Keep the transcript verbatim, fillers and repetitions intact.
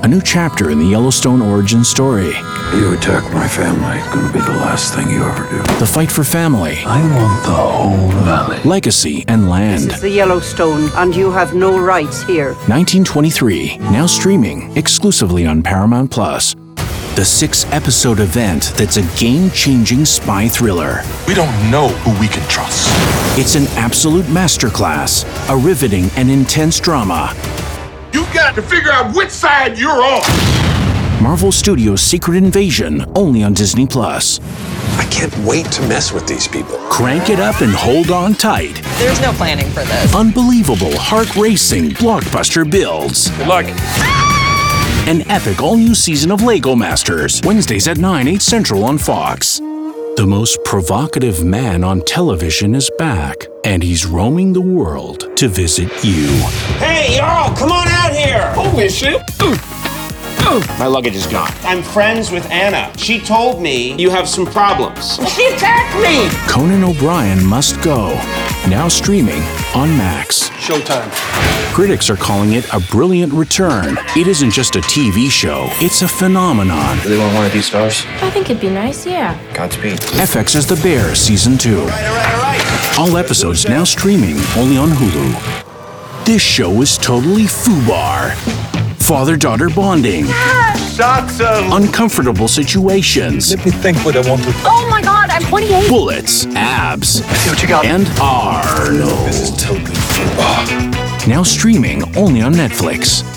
a new chapter in the Yellowstone origin story. You attack my family, it's gonna be the last thing you ever do. The fight for family, I want the whole valley. legacy, and land. This is the Yellowstone, and you have no rights here. nineteen twenty-three, now streaming exclusively on Paramount Plus. The six-episode event that's a game-changing spy thriller. We don't know who we can trust. It's an absolute masterclass, a riveting and intense drama. You've got to figure out which side you're on. Marvel Studios' Secret Invasion, only on Disney Plus. I can't wait to mess with these people. Crank it up and hold on tight. There's no planning for this. Unbelievable, heart-racing blockbuster builds. Good luck. An epic all-new season of Lego Masters, Wednesdays at nine, eight Central on Fox. The most provocative man on television is back, and he's roaming the world to visit you. Hey, y'all, come on out here! Holy shit. My luggage is gone. I'm friends with Anna. She told me you have some problems. She attacked me! Conan O'Brien Must Go, now streaming on Max. Showtime. Critics are calling it a brilliant return. It isn't just a T V show, it's a phenomenon. Really want one of these stars? I think it'd be nice, yeah. Godspeed. F X's The Bear Season two. All right, all right, all right. All episodes now streaming only on Hulu. This show is totally FUBAR. Father-daughter bonding. Shots of... Uncomfortable situations. Let me think what I want to... Oh my god, I'm twenty-eight! Bullets, abs, I see what you got. and Arnold. This is totally... Now streaming only on Netflix.